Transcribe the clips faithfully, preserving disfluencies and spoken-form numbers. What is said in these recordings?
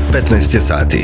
petnaest je sati.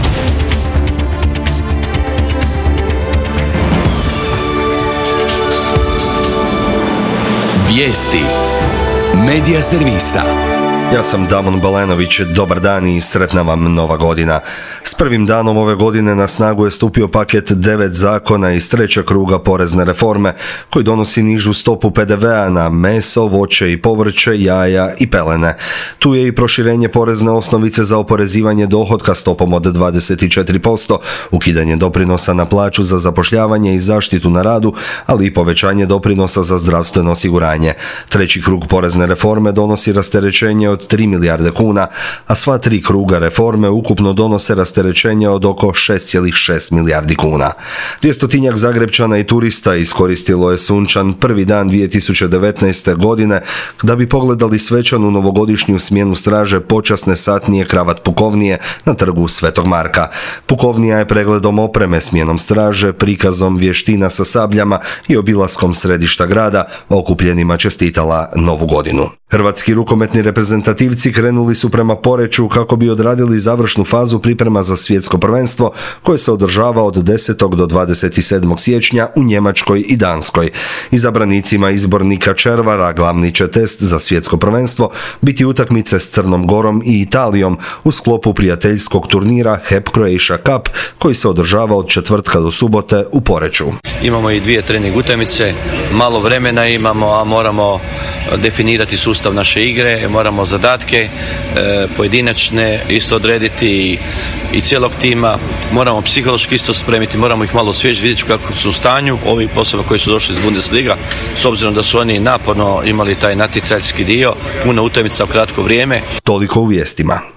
Vijesti Medija servisa. Ja sam Damon Balenović, dobar dan i sretna vam nova godina. S prvim danom ove godine na snagu je stupio paket devet zakona iz trećeg kruga porezne reforme koji donosi nižu stopu pe de ve a na meso, voće i povrće, jaja i pelene. Tu je i proširenje porezne osnovice za oporezivanje dohotka stopom od dvadeset četiri posto, ukidanje doprinosa na plaću za zapošljavanje i zaštitu na radu, ali i povećanje doprinosa za zdravstveno osiguranje. Treći krug porezne reforme donosi rasterećenje od tri milijarde kuna, a sva tri kruga reforme ukupno donose rasterećenje od oko šest zarez šest milijardi kuna. Dvjestotinjak Zagrepčana i turista iskoristilo je sunčan prvi dan dvije tisuće devetnaeste. godine da bi pogledali svečanu novogodišnju smjenu straže počasne satnije Kravat pukovnije na trgu Svetog Marka. Pukovnija je pregledom opreme, smjenom straže, prikazom vještina sa sabljama i obilaskom središta grada okupljenima čestitala novu godinu. Hrvatski rukometni reprezentativci krenuli su prema Poreču kako bi odradili završnu fazu priprema za svjetsko prvenstvo koje se održava od desetog do dvadeset sedmog siječnja u Njemačkoj i Danskoj. Izabranicima izbornika Červara glavni će test za svjetsko prvenstvo biti utakmice s Crnom Gorom i Italijom u sklopu prijateljskog turnira H E P Croatia Cup koji se održava od četvrtka do subote u Poreču. Imamo i dvije trening utakmice, malo vremena imamo, a moramo definirati sustav naše igre, moramo zadatke e, pojedinačne isto odrediti i, i cijelog tima, moramo psihološki isto spremiti, moramo ih malo osvježiti, vidjeti kako su u stanju, ovi posebno koji su došli iz Bundesliga, s obzirom da su oni naporno imali taj natjecateljski dio, puno utakmica u kratko vrijeme. Toliko u vijestima.